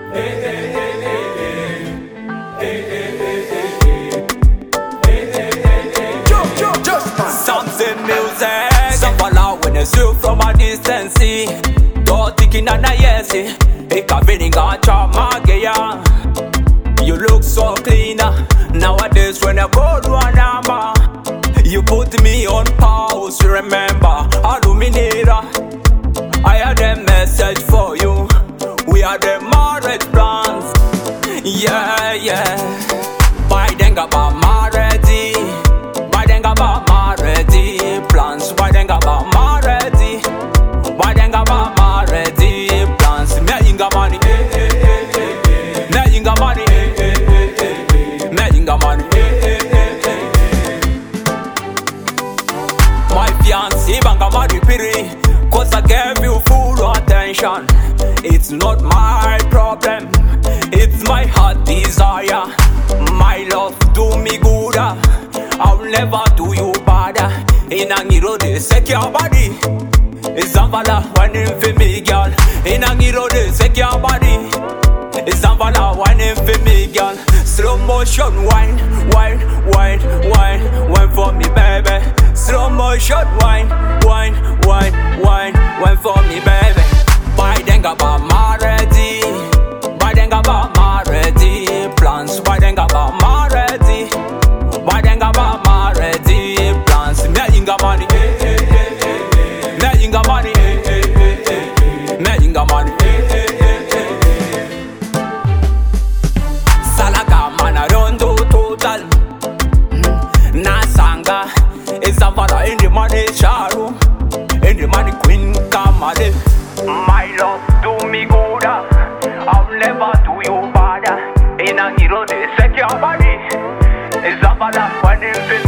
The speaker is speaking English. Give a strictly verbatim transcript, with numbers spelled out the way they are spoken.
Something music, some follow when you see from a distance. Don't thinking on a yes, it a feeling got your magia. You look so clean nowadays when you go to a number. You put me on pause, remember, illuminator. I had a message for you. We are the marriage plans. Yeah, yeah. By then about marriage. By then about marriage plans. By then about marriage. By then about marriage plans. Me inga money. Me inga money. Me inga money. My fiancé banga marry piri. Cause I gave you full attention. It's not my problem, it's my heart desire. My love do me good, I'll never do you bad. In a ngiro de secure body, it's a vala whining for me girl. In a ngiro de secure body, it's a vala whining for me girl. Slow motion wine, wine, wine, wine, wine for me baby. Slow motion wine, wine, wine, wine, wine for me baby. By then about marriage, by then about marriage plans, by then about marriage, by then about marriage plans. Me inga money, me inga money, me inga money. Salaga man I don't do total. Na sanga is a vala in the money charu, in the money queen kamade. My love do me good, I'll never do you bad. In a hero de secure body, is a vala when